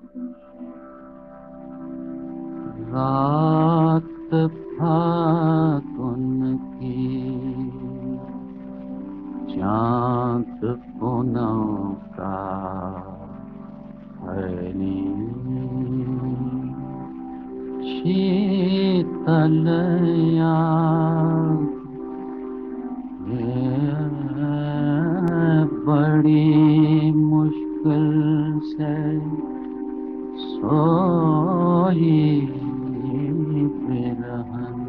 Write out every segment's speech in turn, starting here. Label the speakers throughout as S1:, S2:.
S1: रात फागुन की चाँद पूनम का हरी शीतल याद ये बड़ी मुश्किल से सोई बिरहन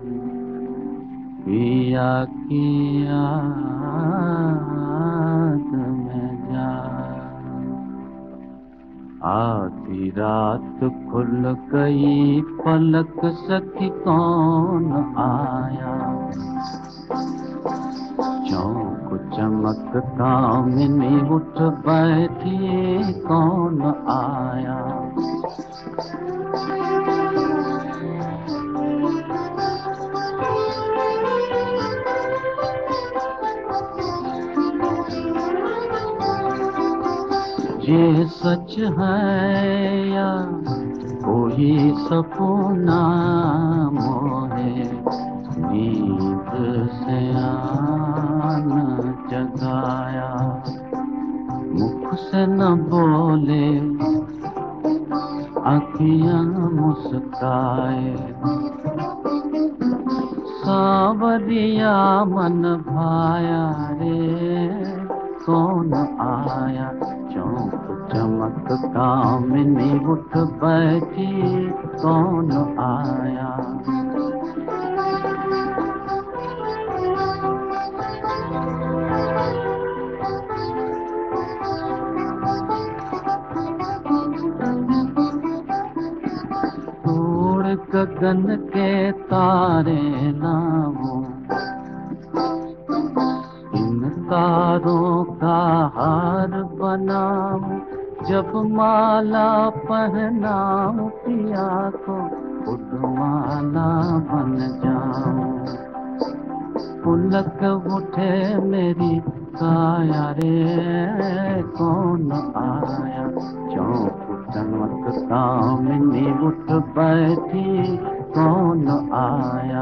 S1: पिया की याद में जा आधी रात खुल गई पलक सखी कौन आया चौक चमक कामिनी उठ बैठी कौन आया ये सच है या कोई सपना मोहे नींद से आन जगाया मुख से न बोले आँखियाँ मुस्काए सावरिया मन भाया रे कौन आया चौक चमक कामिनी उठ बैठी कौन आया तोड़ गगन के तारे लाऊं इन तारों का हार बनाऊं जब माला पहनाऊं पिया को खुद माला बन जाऊं पुलक उठे मेरी काया रे कौन आया चौक चमक कामिनी उठ बैठी कौन आया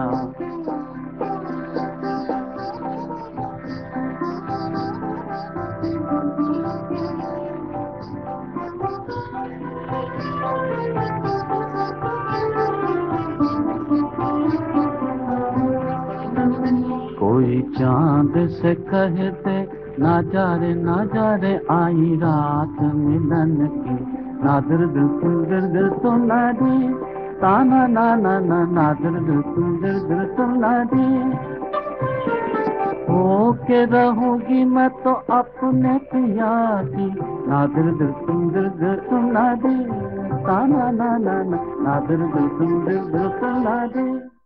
S1: कोई चांद से कहते ना जा रे आई रात मिलन की नादर दिल सुंदर दिल तो नादी ताना ना ना ना नादर दिल सुंदर दिल तो नादी होके रहूंगी मैं तो अपने पिया की नादर दिल सुंदर दिल तो नादी ताना ना ना ना नादर दिल सुंदर दिल तो नादी